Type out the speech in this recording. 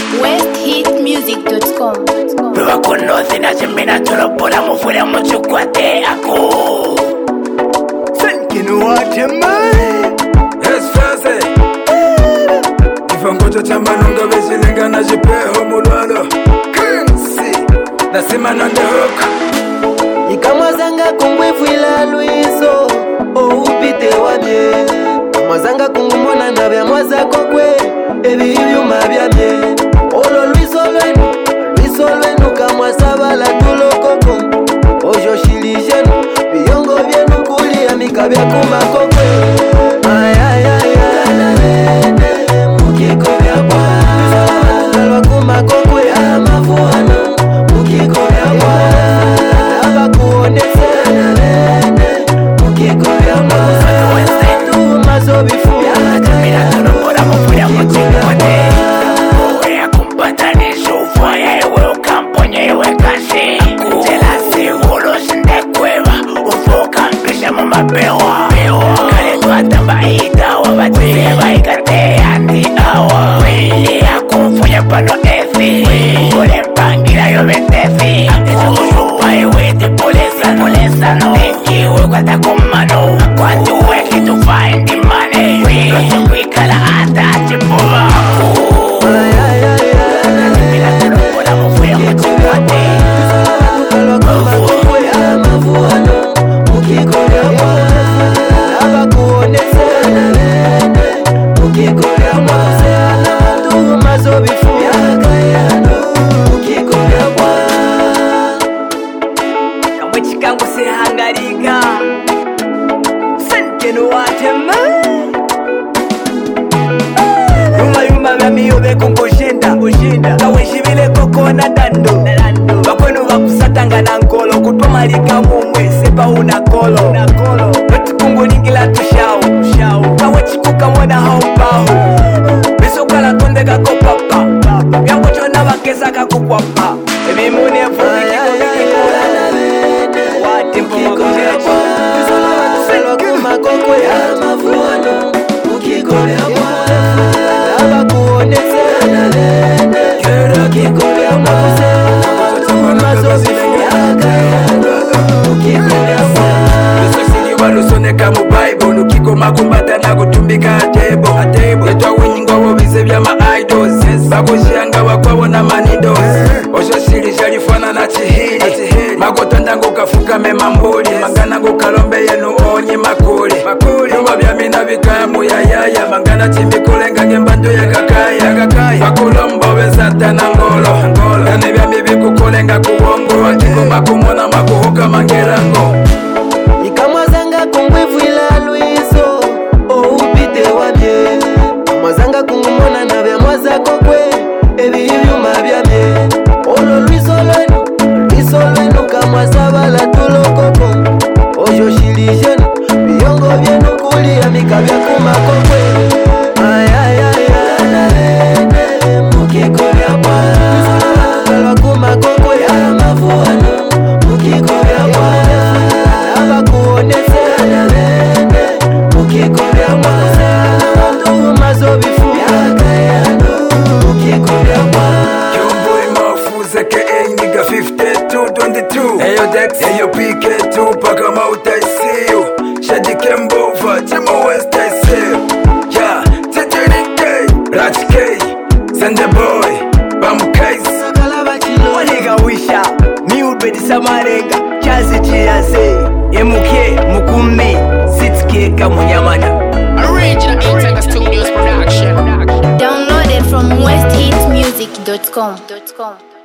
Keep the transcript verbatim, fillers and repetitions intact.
west hit music dot com. Prueba conoce na semena solo podamos fuera mucho cuate ako. Thinking what you mind. Yes, Francis. Kifangocho cha manonga besilenga na jipeho mulwalo. Kansi. Nasema na ndoka. Ikamwazanga kungwevu ila luiso o upite wabye. Mwazanga kungumona na bya mwaza kokwe ebi byuma byamye. Olo luiso lwenu, luiso lwenu kamwasaba la tulokoko. Ojo shilijenu, biyongo byenu kulia mikabya kuma kokwe. Ay ay ay ay, mukiko bya kwa. Kalwa kuma kokwe amafuano, mukiko bya kwa. Downloaded from west hit music dot com.